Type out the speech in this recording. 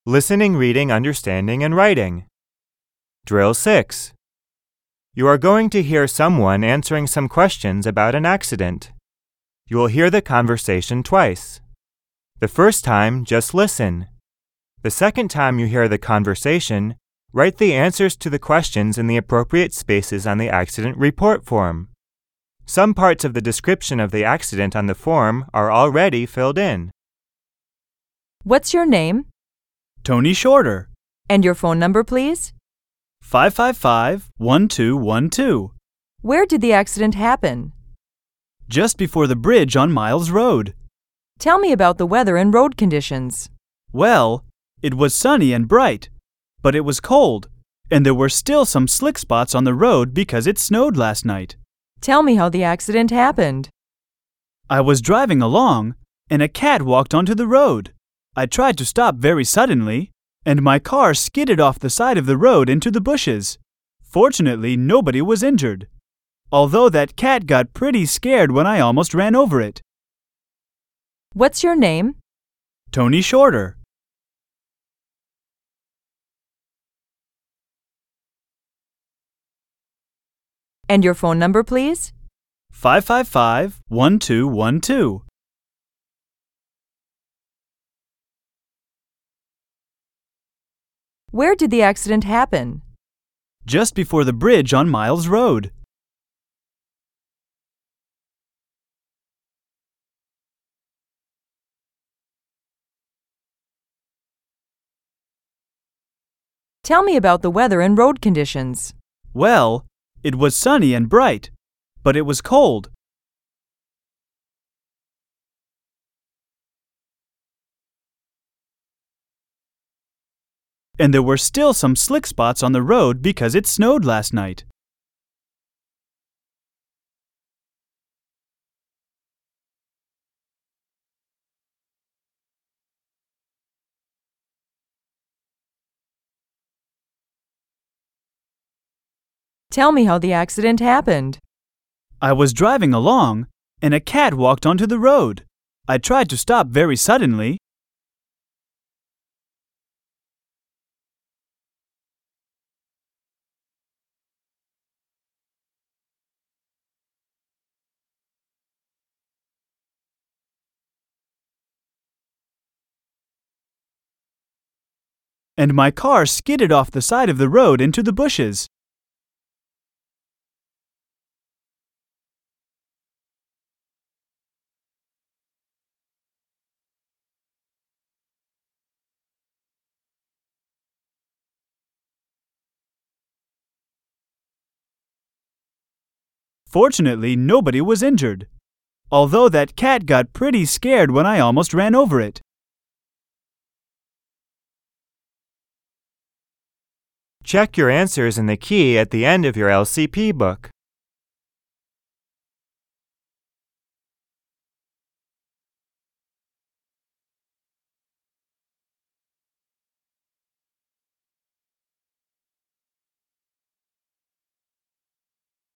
Listening, reading, understanding, and writing. Drill 6. You are going to hear someone answering some questions about an accident. You will hear the conversation twice. The first time, just listen. The second time you hear the conversation, write the answers to the questions in the appropriate spaces on the accident report form. Some parts of the description of the accident on the form are already filled in. What's your name? Tony Shorter. And your phone number, please? 555-1212. Where did the accident happen? Just before the bridge on Miles Road. Tell me about the weather and road conditions. Well, it was sunny and bright, but it was cold, and there were still some slick spots on the road because it snowed last night. Tell me how the accident happened. I was driving along, and a cat walked onto the road. I tried to stop very suddenly, and my car skidded off the side of the road into the bushes. Fortunately, nobody was injured, although that cat got pretty scared when I almost ran over it. What's your name? Tony Shorter. And your phone number, please? 555-1212. Where did the accident happen? Just before the bridge on Miles Road. Tell me about the weather and road conditions. Well, it was sunny and bright, but it was cold. And there were still some slick spots on the road because it snowed last night. Tell me how the accident happened. I was driving along, and a cat walked onto the road. I tried to stop very suddenly. And my car skidded off the side of the road into the bushes. Fortunately, nobody was injured, although that cat got pretty scared when I almost ran over it. Check your answers in the key at the end of your LCP book.